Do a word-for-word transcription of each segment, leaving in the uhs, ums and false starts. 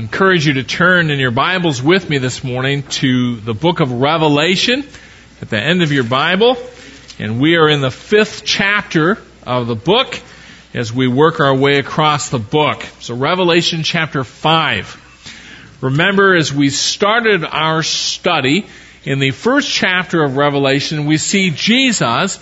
encourage you to turn in your Bibles with me this morning to the book of Revelation at the end of your Bible. And we are in the fifth chapter of the book as we work our way across the book. So Revelation chapter five. Remember, as we started our study in the first chapter of Revelation, we see Jesus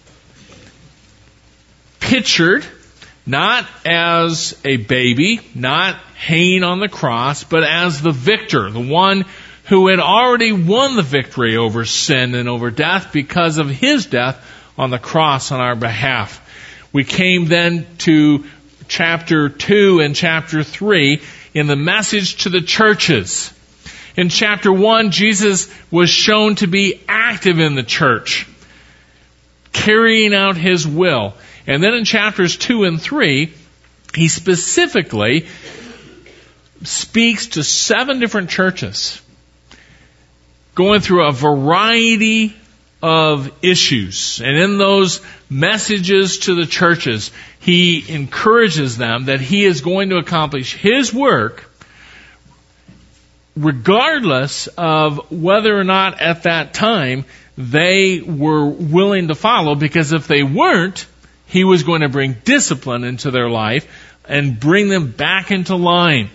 pictured not as a baby, not hanging on the cross, but as the victor, the one who had already won the victory over sin and over death because of his death on the cross on our behalf. We came then to chapter two and chapter three in the message to the churches. In chapter one, Jesus was shown to be active in the church, carrying out his will. And then in chapters two and three, he specifically speaks to seven different churches, going through a variety of issues. And in those messages to the churches, he encourages them that he is going to accomplish his work regardless of whether or not at that time they were willing to follow, because if they weren't, he was going to bring discipline into their life and bring them back into line.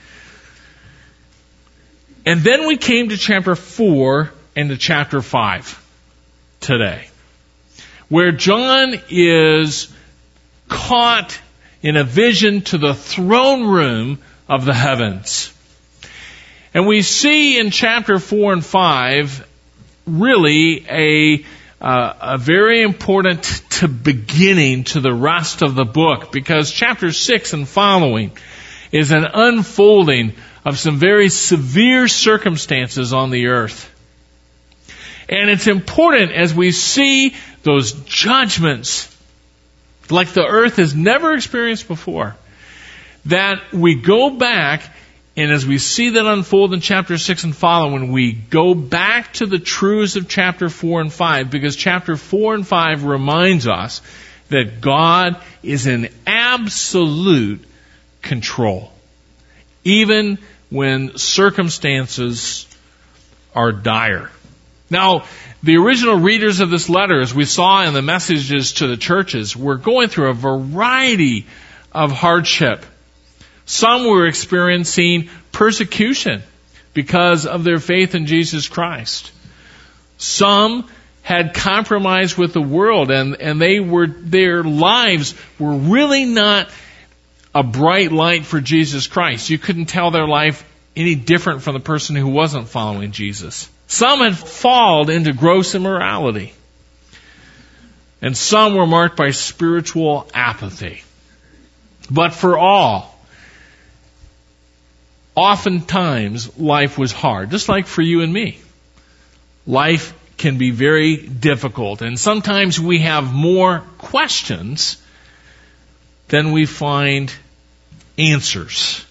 And then we came to chapter four and to chapter five today, where John is caught in a vision to the throne room of the heavens. And we see in chapter four and five really a Uh, a very important to beginning to the rest of the book, because chapter six and following is an unfolding of some very severe circumstances on the earth. And it's important as we see those judgments like the earth has never experienced before, that we go back, and as we see that unfold in chapter six and following, we go back to the truths of chapter four and five, because chapter four and five reminds us that God is in absolute control, even when circumstances are dire. Now, the original readers of this letter, as we saw in the messages to the churches, were going through a variety of hardship. Some were experiencing persecution because of their faith in Jesus Christ. Some had compromised with the world, and, and they were their lives were really not a bright light for Jesus Christ. You couldn't tell their life any different from the person who wasn't following Jesus. Some had fallen into gross immorality, and some were marked by spiritual apathy. But for all, oftentimes, life was hard, just like for you and me. Life can be very difficult, and sometimes we have more questions than we find answers.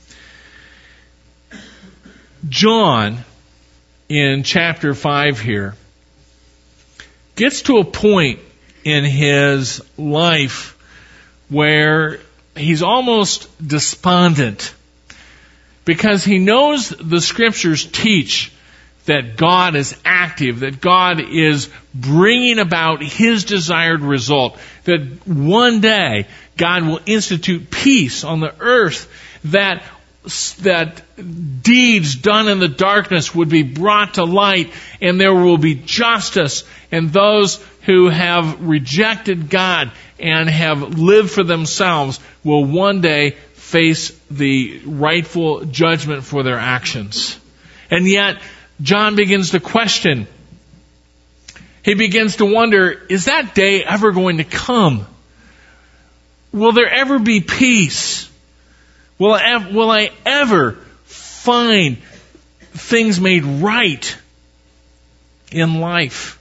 John, in chapter five here, gets to a point in his life where he's almost despondent, because he knows the Scriptures teach that God is active, that God is bringing about His desired result, that one day God will institute peace on the earth, that that deeds done in the darkness would be brought to light, and there will be justice, and those who have rejected God and have lived for themselves will one day face the rightful judgment for their actions. And yet, John begins to question. He begins to wonder, is that day ever going to come? Will there ever be peace? Will I, will I ever find things made right in life?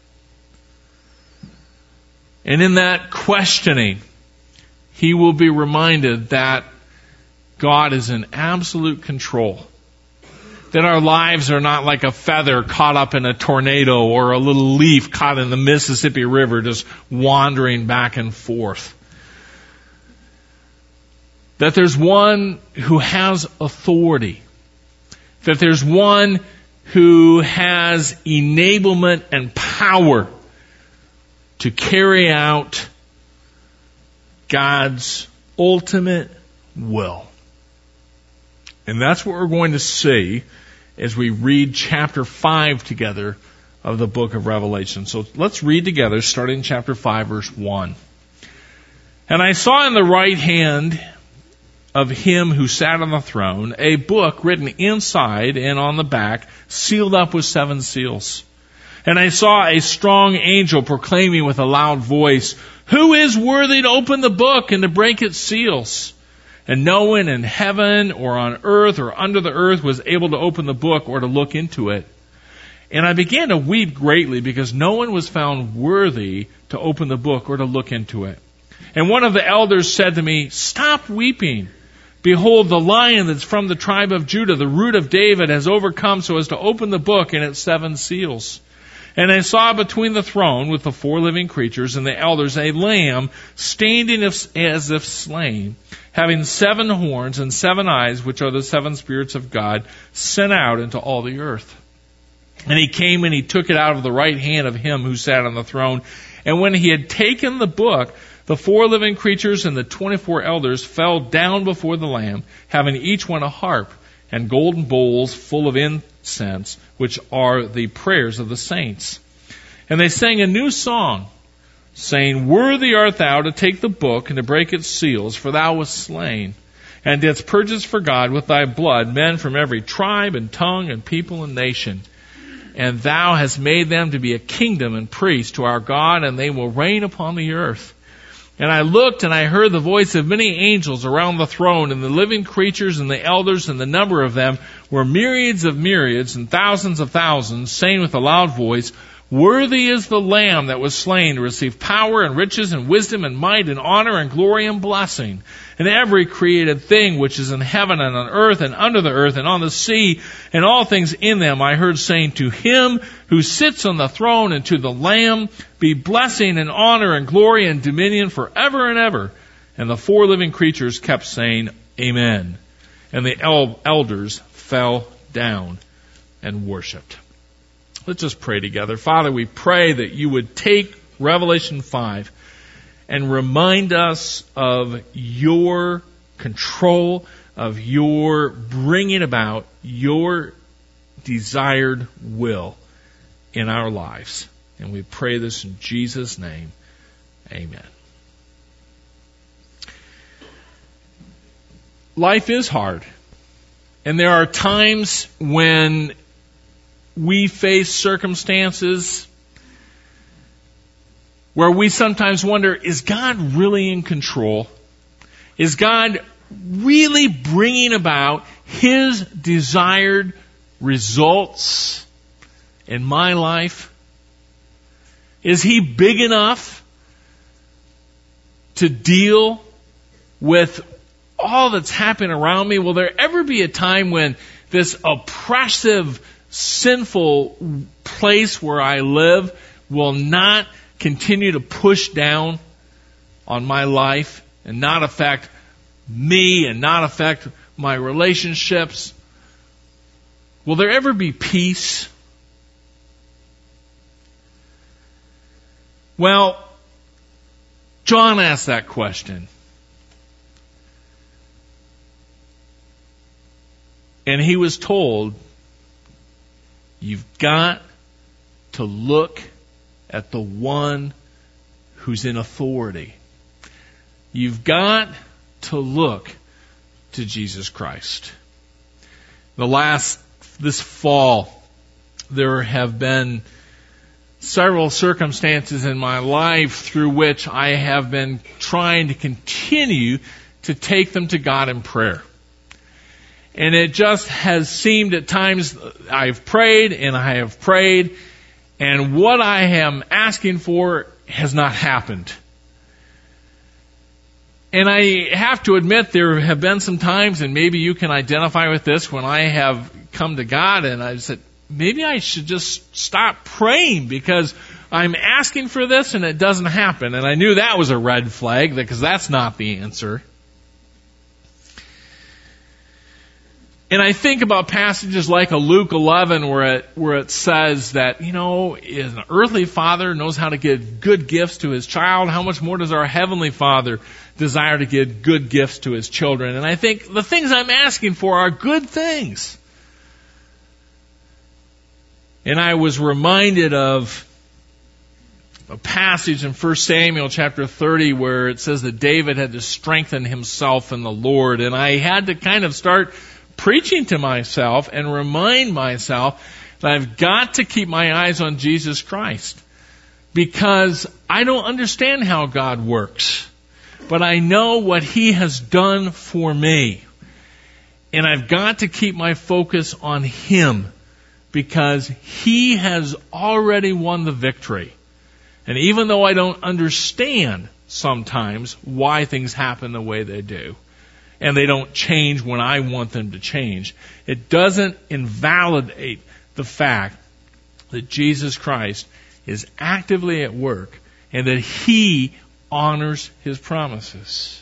And in that questioning, he will be reminded that God is in absolute control. That our lives are not like a feather caught up in a tornado or a little leaf caught in the Mississippi River just wandering back and forth. That there's one who has authority that there's one who has enablement and power to carry out God's ultimate will. And that's what we're going to see as we read chapter five together of the book of Revelation. So let's read together, starting in chapter five, verse one. And I saw in the right hand of him who sat on the throne a book written inside and on the back, sealed up with seven seals. And I saw a strong angel proclaiming with a loud voice, "Who is worthy to open the book and to break its seals?" And no one in heaven or on earth or under the earth was able to open the book or to look into it. And I began to weep greatly because no one was found worthy to open the book or to look into it. And one of the elders said to me, "Stop weeping. Behold, the Lion that's from the tribe of Judah, the root of David, has overcome so as to open the book and its seven seals." And I saw between the throne with the four living creatures and the elders a lamb standing as if slain, having seven horns and seven eyes, which are the seven spirits of God, sent out into all the earth. And he came and he took it out of the right hand of him who sat on the throne. And when he had taken the book, the four living creatures and the twenty-four elders fell down before the Lamb, having each one a harp and golden bowls full of incense, which are the prayers of the saints. And they sang a new song, saying, "Worthy art thou to take the book and to break its seals, for thou wast slain, and didst purchase for God with thy blood men from every tribe and tongue and people and nation. And thou hast made them to be a kingdom and priests to our God, and they will reign upon the earth." And I looked and I heard the voice of many angels around the throne and the living creatures and the elders, and the number of them were myriads of myriads and thousands of thousands, saying with a loud voice, "Worthy is the Lamb that was slain to receive power and riches and wisdom and might and honor and glory and blessing. And every created thing which is in heaven and on earth and under the earth and on the sea and all things in them, I heard saying, to him who sits on the throne and to the Lamb be blessing and honor and glory and dominion forever and ever." And the four living creatures kept saying, "Amen." And the el- elders fell down and worshipped. Let's just pray together. Father, we pray that you would take Revelation five and remind us of your control, of your bringing about your desired will in our lives. And we pray this in Jesus' name. Amen. Life is hard. And there are times when we face circumstances where we sometimes wonder, is God really in control? Is God really bringing about His desired results in my life? Is He big enough to deal with all that's happening around me? Will there ever be a time when this oppressive, sinful place where I live will not continue to push down on my life and not affect me and not affect my relationships? Will there ever be peace? Well, John asked that question. And he was told, you've got to look at the one who's in authority. You've got to look to Jesus Christ. The last, this fall, there have been several circumstances in my life through which I have been trying to continue to take them to God in prayer. And it just has seemed at times I've prayed and I have prayed, and what I am asking for has not happened. And I have to admit there have been some times, and maybe you can identify with this, when I have come to God and I said, maybe I should just stop praying because I'm asking for this and it doesn't happen. And I knew that was a red flag because that's not the answer. And I think about passages like a Luke eleven where it, where it says that, you know, an earthly father knows how to give good gifts to his child. How much more does our heavenly Father desire to give good gifts to his children? And I think the things I'm asking for are good things. And I was reminded of a passage in First Samuel chapter thirty where it says that David had to strengthen himself in the Lord. And I had to kind of start preaching to myself and remind myself that I've got to keep my eyes on Jesus Christ, because I don't understand how God works, but I know what He has done for me. And I've got to keep my focus on Him, because He has already won the victory. And even though I don't understand sometimes why things happen the way they do, and they don't change when I want them to change, it doesn't invalidate the fact that Jesus Christ is actively at work and that He honors His promises.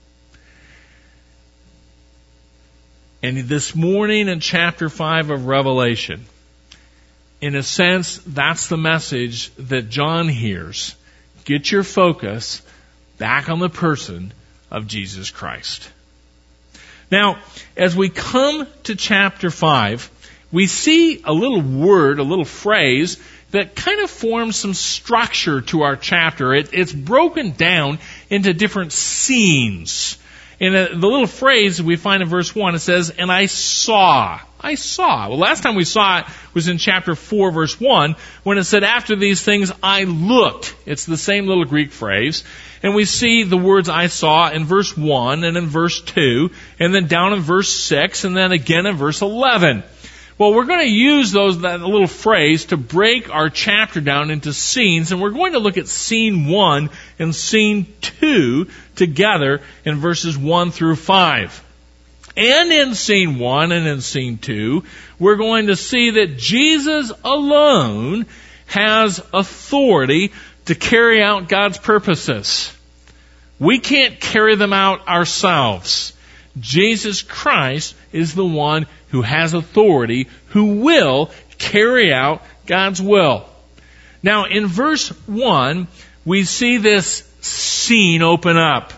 And this morning in chapter five of Revelation, in a sense, that's the message that John hears. Get your focus back on the person of Jesus Christ. Now, as we come to chapter five, we see a little word, a little phrase that kind of forms some structure to our chapter. It, it's broken down into different scenes. And the little phrase we find in verse one, it says, and I saw. I saw. Well, last time we saw it was in chapter four, verse one, when it said, after these things I looked. It's the same little Greek phrase. And we see the words I saw in verse one and in verse two, and then down in verse six, and then again in verse eleven. Well, we're going to use those that little phrase to break our chapter down into scenes, and we're going to look at scene one and scene two together in verses one through five. And in scene one and in scene two, we're going to see that Jesus alone has authority to carry out God's purposes. We can't carry them out ourselves. Jesus Christ is the one who has authority, who will carry out God's will. Now, in verse one, we see this scene open up.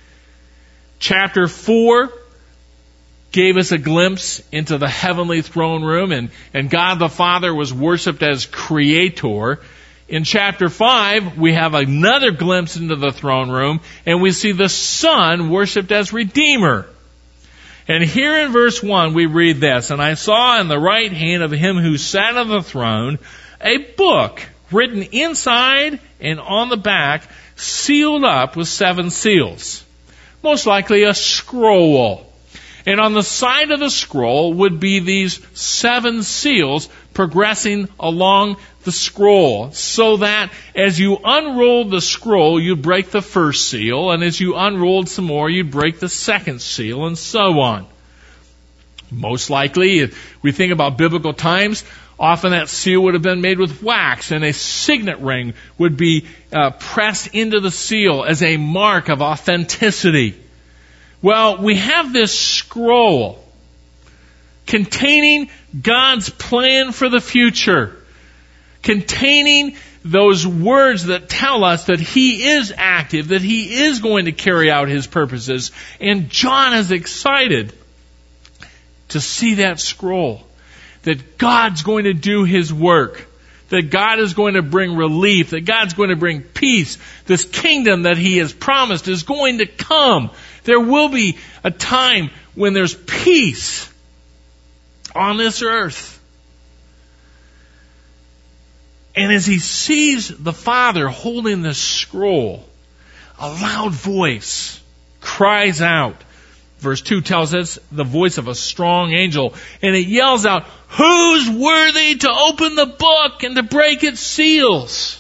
Chapter four gave us a glimpse into the heavenly throne room, and, and God the Father was worshipped as Creator. In chapter five, we have another glimpse into the throne room, and we see the Son worshipped as Redeemer. And here in verse one, we read this, and I saw in the right hand of him who sat on the throne a book written inside and on the back, sealed up with seven seals. Most likely a scroll. And on the side of the scroll would be these seven seals progressing along the scroll, so that as you unrolled the scroll, you'd break the first seal, and as you unrolled some more, you'd break the second seal, and so on. Most likely, if we think about biblical times, often that seal would have been made with wax, and a signet ring would be uh, pressed into the seal as a mark of authenticity. Well, we have this scroll containing God's plan for the future, containing those words that tell us that He is active, that He is going to carry out His purposes. And John is excited to see that scroll, that God's going to do His work, that God is going to bring relief, that God's going to bring peace. This kingdom that He has promised is going to come. There will be a time when there's peace on this earth. And as he sees the Father holding this scroll, a loud voice cries out. Verse two tells us the voice of a strong angel, and it yells out, "Who's worthy to open the book and to break its seals?"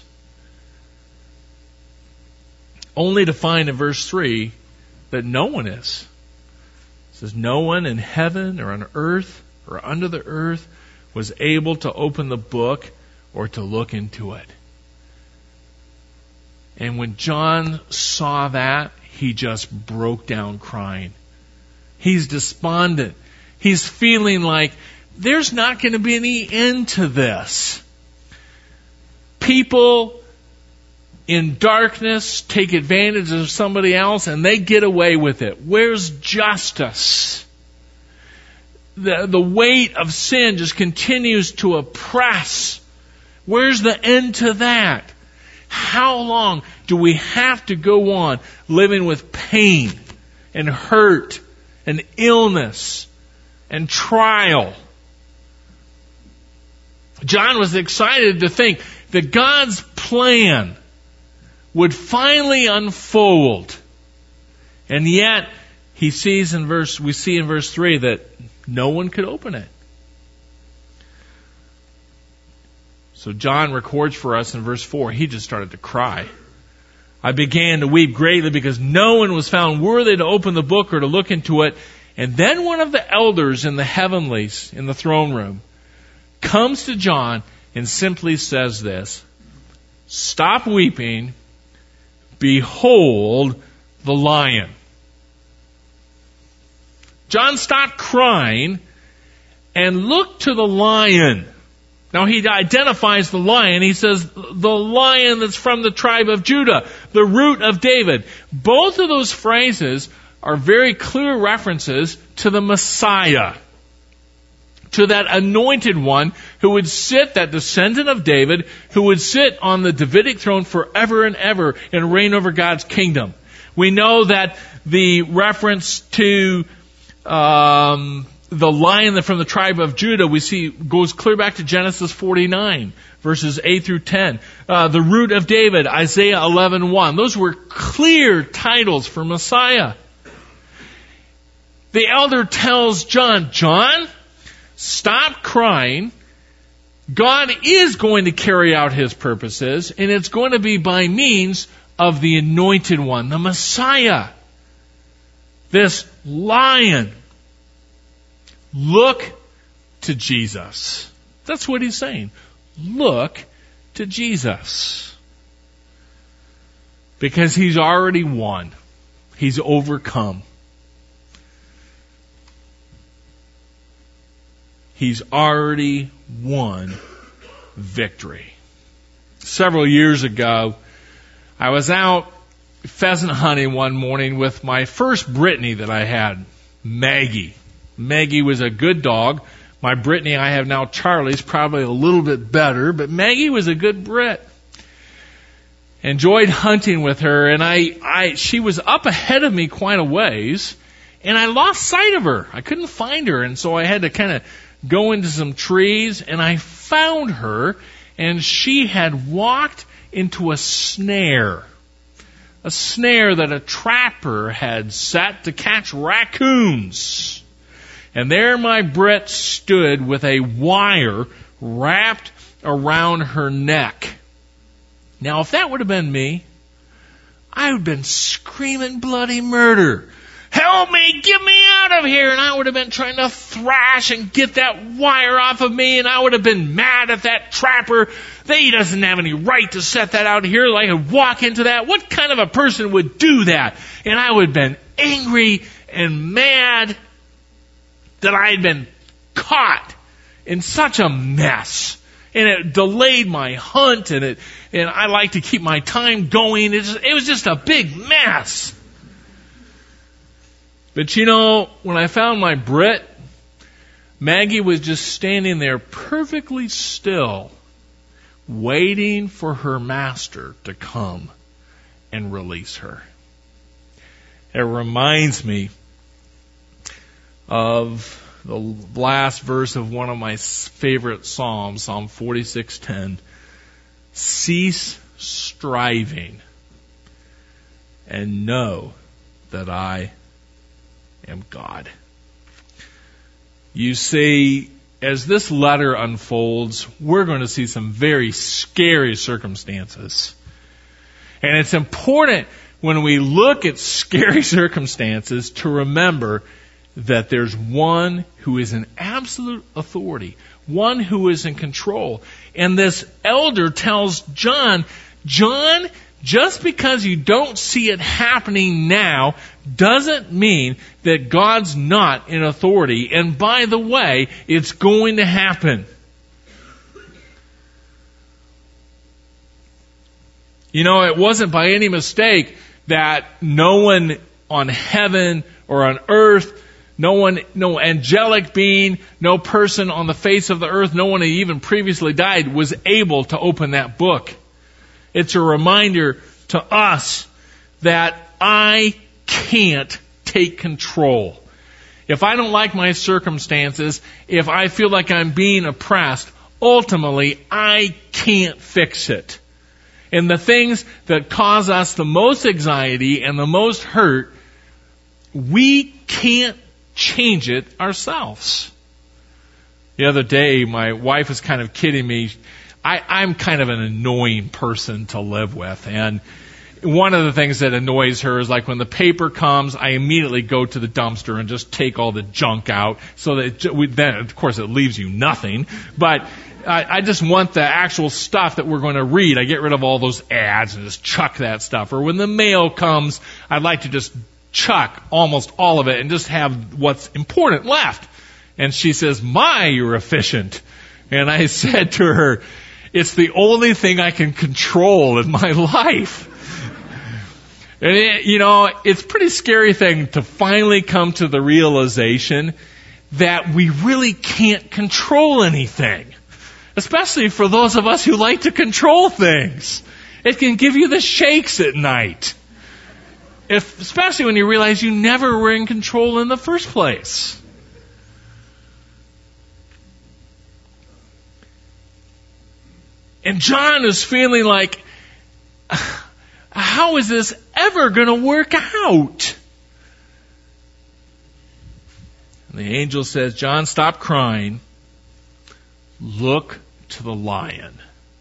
Only to find in verse three that no one is. It says, no one in heaven or on earth or under the earth was able to open the book or to look into it. And when John saw that, he just broke down crying. He's despondent. He's feeling like there's not going to be any end to this. People in darkness take advantage of somebody else and they get away with it. Where's justice? The, the weight of sin just continues to oppress. Where's the end to that? How long do we have to go on living with pain and hurt and illness and trial? John was excited to think that God's plan would finally unfold. And yet, he sees in verse, we see in verse three that no one could open it. So John records for us in verse four, he just started to cry. I began to weep greatly because no one was found worthy to open the book or to look into it. And then one of the elders in the heavenlies, in the throne room, comes to John and simply says this, stop weeping, behold the lion. John stopped crying and looked to the lion. Now he identifies the lion. He says, the lion that's from the tribe of Judah, the root of David. Both of those phrases are very clear references to the Messiah, to that anointed one who would sit, that descendant of David, who would sit on the Davidic throne forever and ever and reign over God's kingdom. We know that the reference to um, the lion from the tribe of Judah, we see, goes clear back to Genesis forty-nine, verses eight through ten. Uh, the root of David, Isaiah eleven one. Those were clear titles for Messiah. The elder tells John, John, stop crying. God is going to carry out His purposes, and it's going to be by means of the anointed one, the Messiah. This lion. Look to Jesus. That's what he's saying. Look to Jesus. Because He's already won. He's overcome. He's already won victory. Several years ago, I was out pheasant hunting one morning with my first Brittany that I had, Maggie. Maggie was a good dog. My Brittany I have now, Charlie's probably a little bit better, but Maggie was a good Brit. Enjoyed hunting with her, and I, I, she was up ahead of me quite a ways, and I lost sight of her. I couldn't find her, and so I had to kind of go into some trees, and I found her, and she had walked into a snare. A snare that a trapper had set to catch raccoons. And there my Brit stood with a wire wrapped around her neck. Now, if that would have been me, I would have been screaming bloody murder. Help me, get me out of here. And I would have been trying to thrash and get that wire off of me. And I would have been mad at that trapper that he doesn't have any right to set that out here. Like I could walk into that. What kind of a person would do that? And I would have been angry and mad that I had been caught in such a mess. And it delayed my hunt, and it and I like to keep my time going. It, just, it was just a big mess. But you know, when I found my Brit, Maggie was just standing there perfectly still, waiting for her master to come and release her. It reminds me of the last verse of one of my favorite Psalms, Psalm forty-six ten. Cease striving and know that I am God. You see, as this letter unfolds, we're going to see some very scary circumstances. And it's important when we look at scary circumstances to remember that there's one who is in absolute authority, one who is in control. And this elder tells John, John, Just because you don't see it happening now doesn't mean that God's not in authority. And by the way, it's going to happen. You know, it wasn't by any mistake that no one on heaven or on earth, no one, no angelic being, no person on the face of the earth, no one who even previously died was able to open that book. It's a reminder to us that I can't take control. If I don't like my circumstances, if I feel like I'm being oppressed, ultimately I can't fix it. And the things that cause us the most anxiety and the most hurt, we can't change it ourselves. The other day, my wife was kind of kidding me. I, I'm kind of an annoying person to live with. And one of the things that annoys her is like when the paper comes, I immediately go to the dumpster and just take all the junk out. So that we, then, of course, it leaves you nothing. But I, I just want the actual stuff that we're going to read. I get rid of all those ads and just chuck that stuff. Or when the mail comes, I'd like to just chuck almost all of it and just have what's important left. And she says, "My, you're efficient." And I said to her, it's the only thing I can control in my life. And it, you know, it's a pretty scary thing to finally come to the realization that we really can't control anything. Especially for those of us who like to control things. It can give you the shakes at night. If, especially when you realize you never were in control in the first place. And John is feeling like, how is this ever going to work out? And the angel says, "John, stop crying. Look to the lion."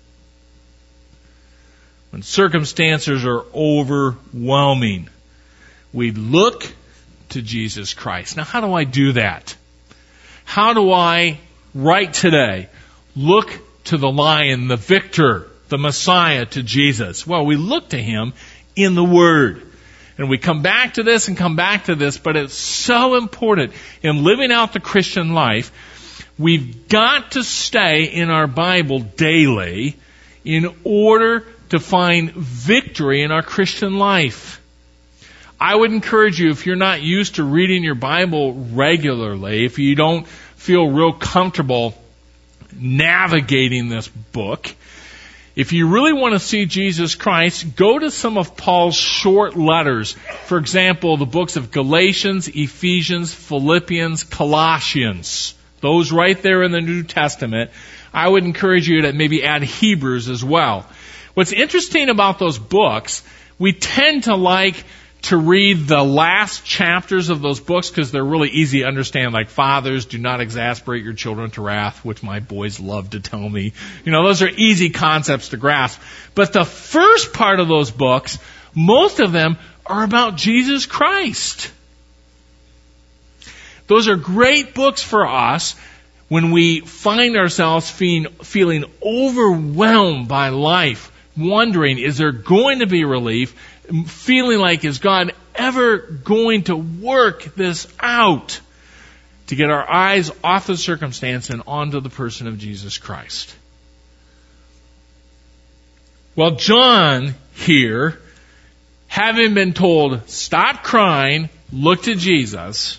When circumstances are overwhelming, we look to Jesus Christ. Now, how do I do that? How do I, right today, look to the lion, the victor, the Messiah, to Jesus? Well, we look to Him in the Word. And we come back to this and come back to this, but it's so important in living out the Christian life. We've got to stay in our Bible daily in order to find victory in our Christian life. I would encourage you, if you're not used to reading your Bible regularly, if you don't feel real comfortable navigating this book, if you really want to see Jesus Christ, go to some of Paul's short letters. For example, the books of Galatians, Ephesians, Philippians, Colossians. Those right there in the New Testament. I would encourage you to maybe add Hebrews as well. What's interesting about those books, we tend to like to read the last chapters of those books because they're really easy to understand, like, fathers, do not exasperate your children to wrath, which my boys love to tell me. You know, those are easy concepts to grasp. But the first part of those books, most of them are about Jesus Christ. Those are great books for us when we find ourselves feeling, feeling overwhelmed by life, wondering, is there going to be relief? Feeling like, is God ever going to work this out? To get our eyes off the circumstance and onto the person of Jesus Christ. Well, John here, having been told, stop crying, look to Jesus,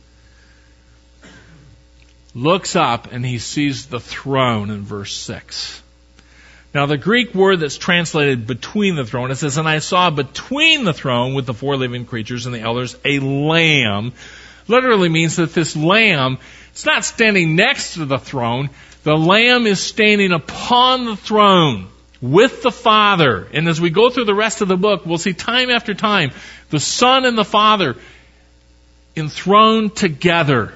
looks up and he sees the throne in verse six. Now, the Greek word that's translated between the throne, it says, "And I saw between the throne with the four living creatures and the elders a lamb." Literally means that this lamb, it's not standing next to the throne. The lamb is standing upon the throne with the Father. And as we go through the rest of the book, we'll see time after time the Son and the Father enthroned together.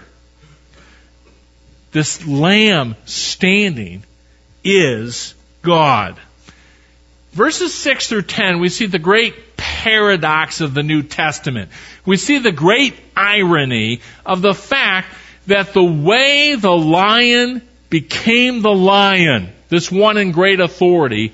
This lamb standing is God. Verses six through ten, we see the great paradox of the New Testament. We see the great irony of the fact that the way the lion became the lion, this one in great authority,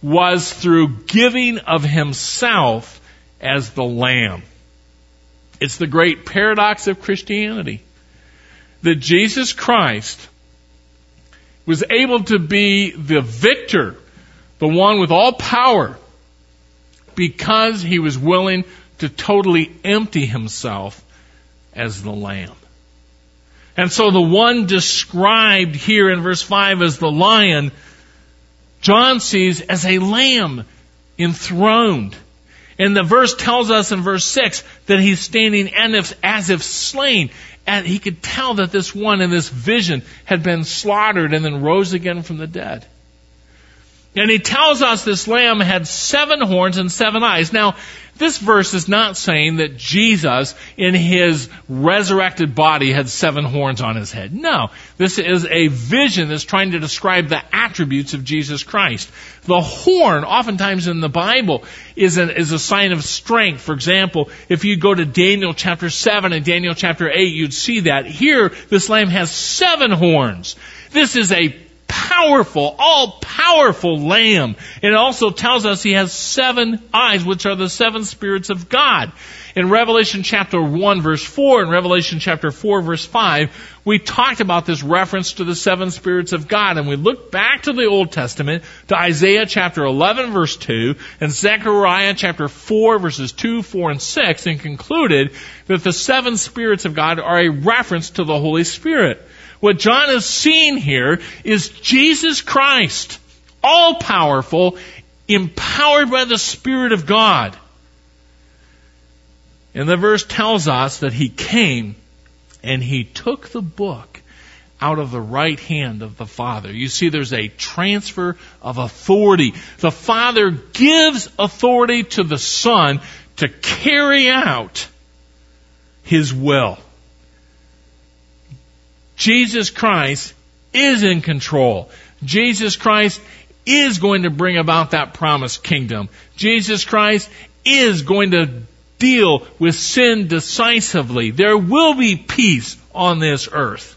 was through giving of himself as the Lamb. It's the great paradox of Christianity, that Jesus Christ was able to be the victor, the one with all power, because he was willing to totally empty himself as the Lamb. And so the one described here in verse five as the lion, John sees as a lamb enthroned. And the verse tells us in verse six that he's standing as if slain. And he could tell that this one in this vision had been slaughtered and then rose again from the dead. And he tells us this lamb had seven horns and seven eyes. Now, this verse is not saying that Jesus in his resurrected body had seven horns on his head. No, this is a vision that's trying to describe the attributes of Jesus Christ. The horn, oftentimes in the Bible, is a, is a sign of strength. For example, if you go to Daniel chapter seven and Daniel chapter eight, you'd see that. Here, this lamb has seven horns. This is a powerful, all-powerful lamb. And it also tells us he has seven eyes, which are the seven spirits of God. In Revelation chapter one, verse four, and Revelation chapter four, verse five, we talked about this reference to the seven spirits of God. And we looked back to the Old Testament, to Isaiah chapter eleven, verse two, and Zechariah chapter four, verses two, four, and six, and concluded that the seven spirits of God are a reference to the Holy Spirit. What John is seeing here is Jesus Christ, all-powerful, empowered by the Spirit of God. And the verse tells us that he came and he took the book out of the right hand of the Father. You see, there's a transfer of authority. The Father gives authority to the Son to carry out his will. Jesus Christ is in control. Jesus Christ is going to bring about that promised kingdom. Jesus Christ is going to deal with sin decisively. There will be peace on this earth.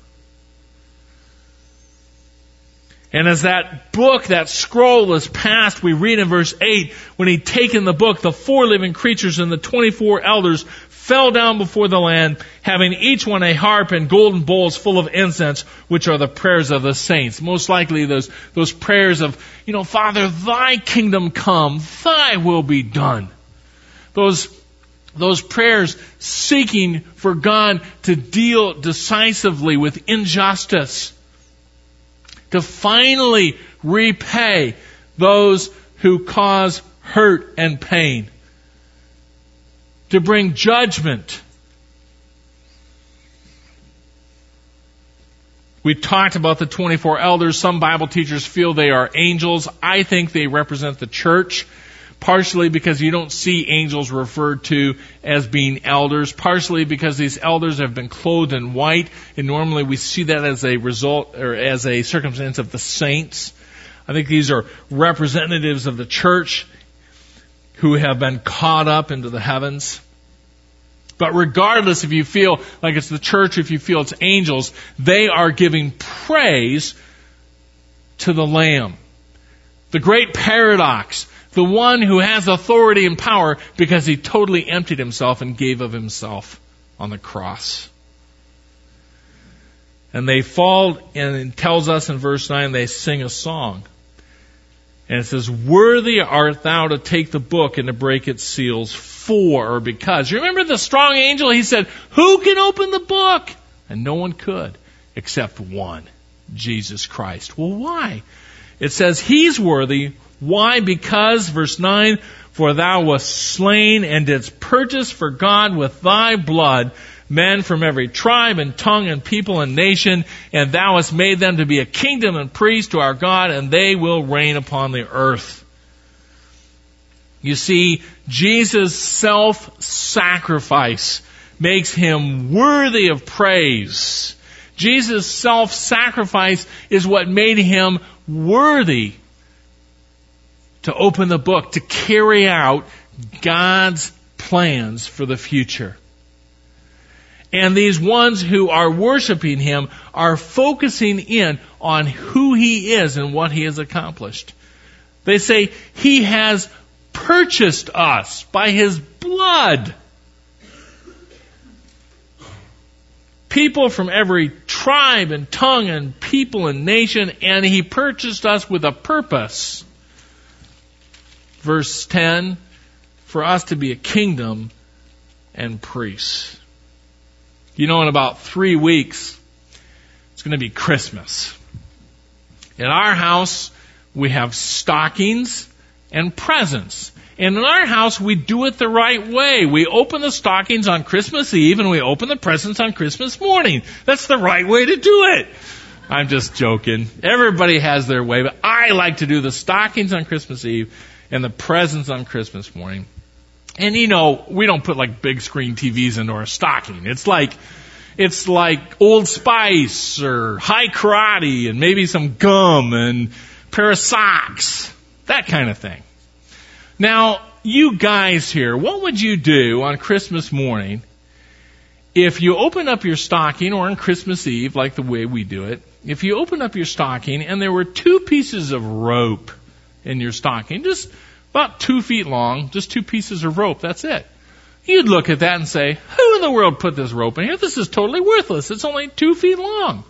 And as that book, that scroll is passed, we read in verse eight, when he'd taken the book, the four living creatures and the twenty-four elders fell down before the Lamb, having each one a harp and golden bowls full of incense, which are the prayers of the saints. Most likely those, those prayers of, you know, Father, thy kingdom come, thy will be done. Those, those prayers seeking for God to deal decisively with injustice, to finally repay those who cause hurt and pain, to bring judgment. We talked about the twenty-four elders. Some Bible teachers feel they are angels. I think they represent the church, partially because you don't see angels referred to as being elders, partially because these elders have been clothed in white, and normally we see that as a result or as a circumstance of the saints. I think these are representatives of the church who have been caught up into the heavens. But regardless if you feel like it's the church, if you feel it's angels, they are giving praise to the Lamb. The great paradox, the one who has authority and power because he totally emptied himself and gave of himself on the cross. And they fall, and it tells us in verse nine, they sing a song. And it says, worthy art thou to take the book and to break its seals for or because. You remember the strong angel? He said, who can open the book? And no one could except one, Jesus Christ. Well, why? It says he's worthy. Why? Because, verse nine, for thou wast slain and didst purchase for God with thy blood men from every tribe and tongue and people and nation, and thou hast made them to be a kingdom and priests to our God, and they will reign upon the earth. You see, Jesus' self-sacrifice makes him worthy of praise. Jesus' self-sacrifice is what made him worthy to open the book, to carry out God's plans for the future. And these ones who are worshiping him are focusing in on who he is and what he has accomplished. They say He has purchased us by His blood. People from every tribe and tongue and people and nation, and He purchased us with a purpose. Verse ten, for us to be a kingdom and priests. You know, in about three weeks, it's going to be Christmas. In our house, we have stockings and presents. And in our house, we do it the right way. We open the stockings on Christmas Eve and we open the presents on Christmas morning. That's the right way to do it. I'm just joking. Everybody has their way, but I like to do the stockings on Christmas Eve and the presents on Christmas morning. And you know, we don't put like big screen T Vs into our stocking. It's like, it's like Old Spice or High Karate and maybe some gum and a pair of socks. That kind of thing. Now, you guys here, what would you do on Christmas morning if you open up your stocking, or on Christmas Eve, like the way we do it, if you open up your stocking and there were two pieces of rope in your stocking, just about two feet long, just two pieces of rope, that's it. You'd look at that and say, who in the world put this rope in here? This is totally worthless. It's only two feet long.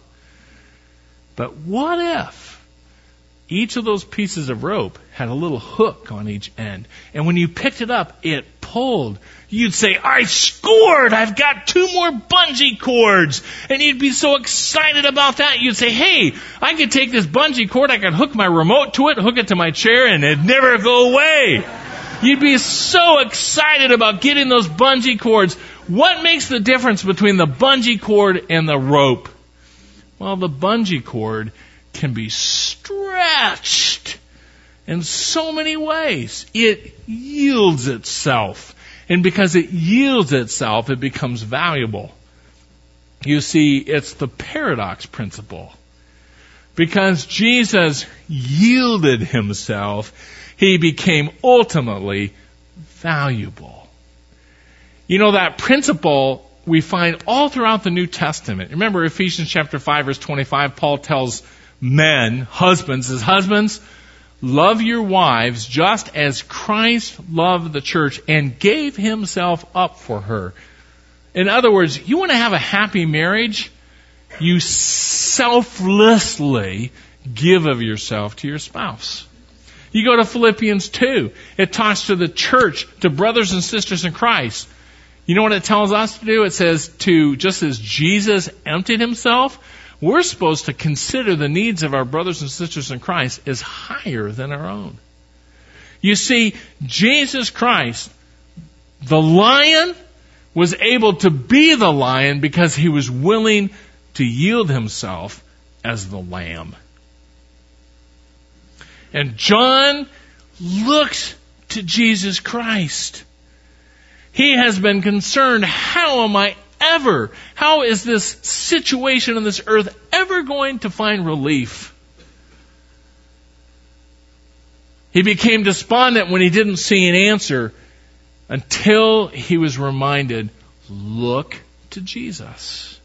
But what if each of those pieces of rope had a little hook on each end, and when you picked it up, it pulled? You'd say, I scored! I've got two more bungee cords! And you'd be so excited about that, you'd say, hey, I could take this bungee cord, I could hook my remote to it, hook it to my chair, and it'd never go away. You'd be so excited about getting those bungee cords. What makes the difference between the bungee cord and the rope? Well, the bungee cord can be stretched in so many ways. It yields itself. And because it yields itself, it becomes valuable. You see, it's the paradox principle. Because Jesus yielded Himself, He became ultimately valuable. You know, that principle we find all throughout the New Testament. Remember Ephesians chapter five, verse twenty-five, Paul tells men, husbands, as husbands, love your wives just as Christ loved the church and gave Himself up for her. In other words, you want to have a happy marriage? You selflessly give of yourself to your spouse. You go to Philippians two. It talks to the church, to brothers and sisters in Christ. You know what it tells us to do? It says to, just as Jesus emptied Himself, we're supposed to consider the needs of our brothers and sisters in Christ as higher than our own. You see, Jesus Christ, the lion, was able to be the lion because He was willing to yield Himself as the lamb. And John looks to Jesus Christ. He has been concerned, how am I ever, how is this situation on this earth ever going to find relief? He became despondent when he didn't see an answer until he was reminded, look to Jesus.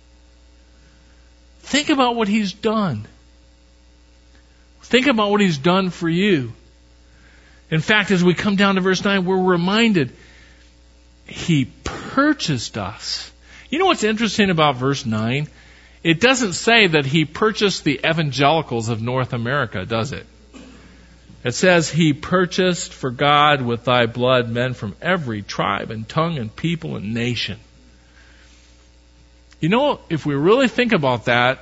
Think about what He's done. Think about what He's done for you. In fact, as we come down to verse nine, we're reminded He purchased us. You know what's interesting about verse nine? It doesn't say that He purchased the evangelicals of North America, does it? It says He purchased for God with Thy blood men from every tribe and tongue and people and nation. You know, if we really think about that,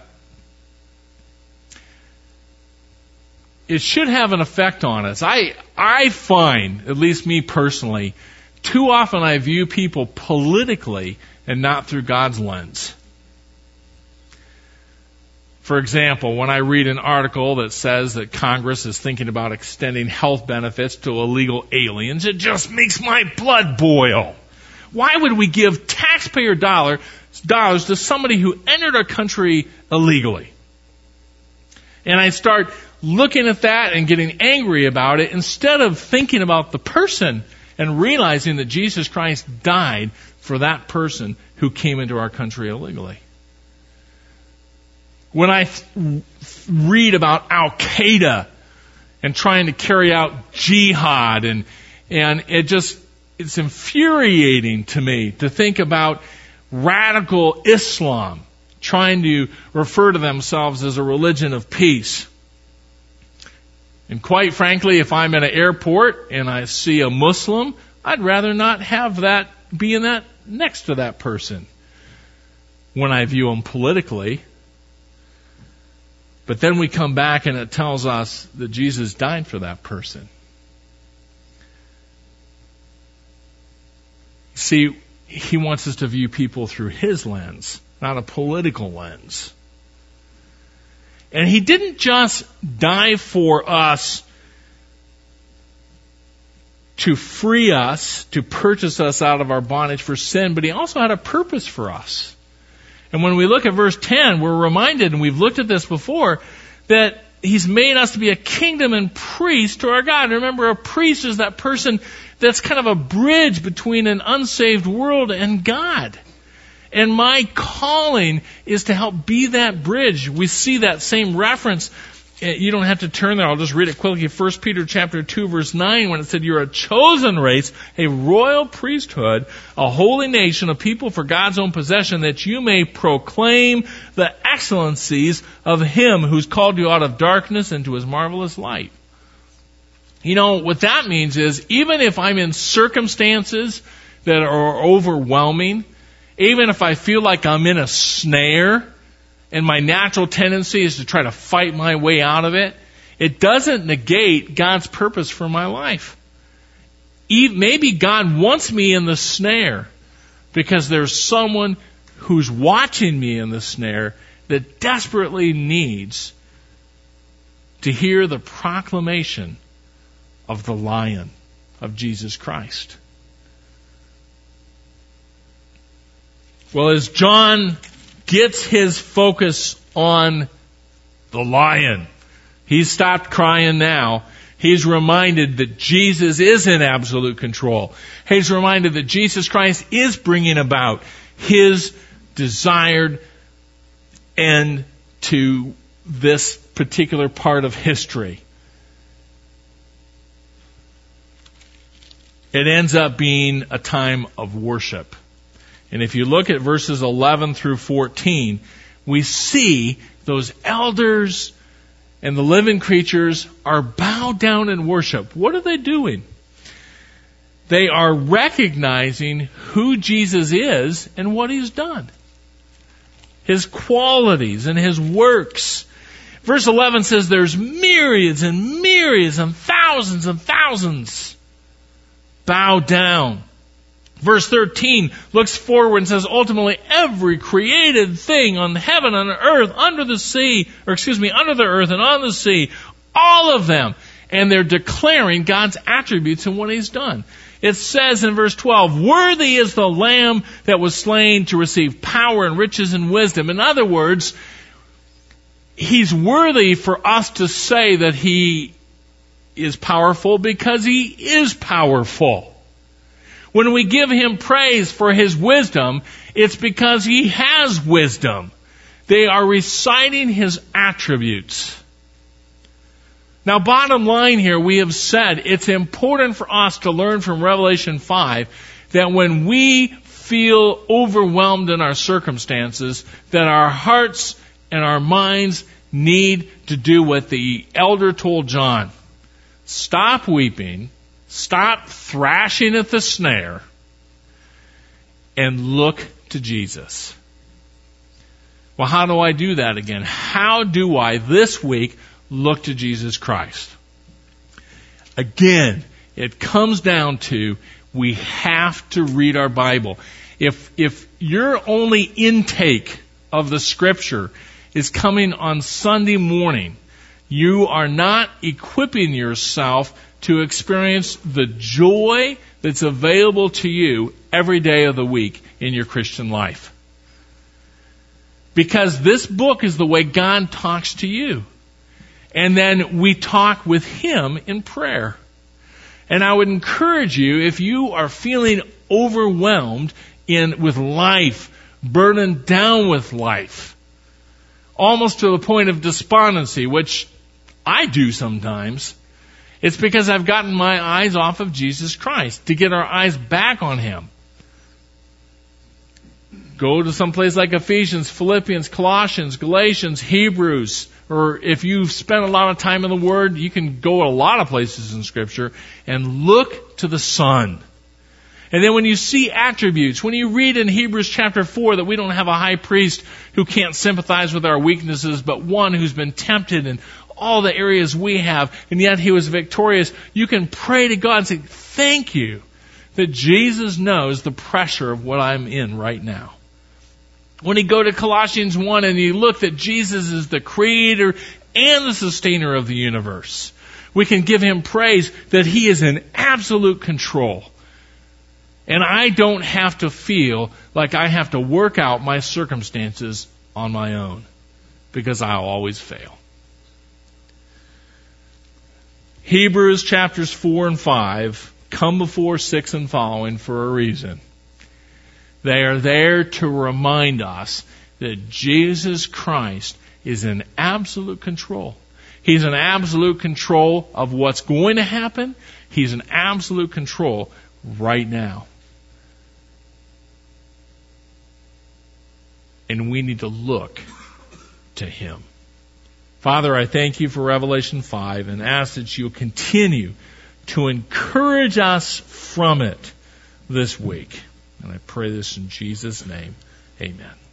it should have an effect on us. I I find, at least me personally, too often I view people politically and not through God's lens. For example, when I read an article that says that Congress is thinking about extending health benefits to illegal aliens, it just makes my blood boil. Why would we give taxpayer dollar, dollars to somebody who entered our country illegally? And I start looking at that and getting angry about it instead of thinking about the person and realizing that Jesus Christ died for that person who came into our country illegally. When I th- read about Al-Qaeda and trying to carry out jihad, and and it just it's infuriating to me to think about radical Islam trying to refer to themselves as a religion of peace. And quite frankly, if I'm in an airport and I see a Muslim, I'd rather not have that be in that next to that person when I view them politically. But then we come back and it tells us that Jesus died for that person. See, he wants us to view people through his lens, not a political lens. And he didn't just die for us to free us, to purchase us out of our bondage for sin, but he also had a purpose for us. And when we look at verse ten, we're reminded, and we've looked at this before, that he's made us to be a kingdom and priest to our God. Remember, a priest is that person that's kind of a bridge between an unsaved world and God. And my calling is to help be that bridge. We see that same reference. You don't have to turn there. I'll just read it quickly. First Peter chapter two, verse nine, when it said, you're a chosen race, a royal priesthood, a holy nation, a people for God's own possession, that you may proclaim the excellencies of him who's called you out of darkness into his marvelous light. You know, what that means is, even if I'm in circumstances that are overwhelming, even if I feel like I'm in a snare, and my natural tendency is to try to fight my way out of it, it doesn't negate God's purpose for my life. Maybe God wants me in the snare because there's someone who's watching me in the snare that desperately needs to hear the proclamation of the Lion of Jesus Christ. Well, as John gets his focus on the lion, he's stopped crying now. He's reminded that Jesus is in absolute control. He's reminded that Jesus Christ is bringing about his desired end to this particular part of history. It ends up being a time of worship. And if you look at verses eleven through fourteen, we see those elders and the living creatures are bowed down in worship. What are they doing? They are recognizing who Jesus is and what he's done. His qualities and his works. Verse eleven says there's myriads and myriads and thousands and thousands bow down. Verse thirteen looks forward and says, ultimately, every created thing on heaven, on earth, under the sea, or excuse me, under the earth and on the sea, all of them. And they're declaring God's attributes and what he's done. It says in verse twelve, worthy is the Lamb that was slain to receive power and riches and wisdom. In other words, he's worthy for us to say that he is powerful because he is powerful. When we give him praise for his wisdom, it's because he has wisdom. They are reciting his attributes. Now, bottom line here, we have said it's important for us to learn from Revelation five that when we feel overwhelmed in our circumstances, that our hearts and our minds need to do what the elder told John. Stop weeping. Stop thrashing at the snare and look to Jesus. Well, how do I do that again? How do I this week look to Jesus Christ? Again, it comes down to we have to read our Bible. If if your only intake of the Scripture is coming on Sunday morning, you are not equipping yourself to experience the joy that's available to you every day of the week in your Christian life. Because this book is the way God talks to you. And then we talk with him in prayer. And I would encourage you, if you are feeling overwhelmed in with life, burdened down with life, almost to the point of despondency, which I do sometimes, It's because I've gotten my eyes off of Jesus Christ, to get our eyes back on Him. Go to some place like Ephesians, Philippians, Colossians, Galatians, Hebrews, or if you've spent a lot of time in the Word, you can go a lot of places in Scripture and look to the Son. And then when you see attributes, when you read in Hebrews chapter four that we don't have a high priest who can't sympathize with our weaknesses, but one who's been tempted in all the areas we have, and yet He was victorious, you can pray to God and say, thank you that Jesus knows the pressure of what I'm in right now. When you go to Colossians one and you look that Jesus is the creator and the sustainer of the universe, we can give Him praise that He is in absolute control. And I don't have to feel like I have to work out my circumstances on my own, because I'll always fail. Hebrews chapters four and five come before six and following for a reason. They are there to remind us that Jesus Christ is in absolute control. He's in absolute control of what's going to happen. He's in absolute control right now. And we need to look to Him. Father, I thank You for Revelation five and ask that You'll continue to encourage us from it this week. And I pray this in Jesus' name. Amen.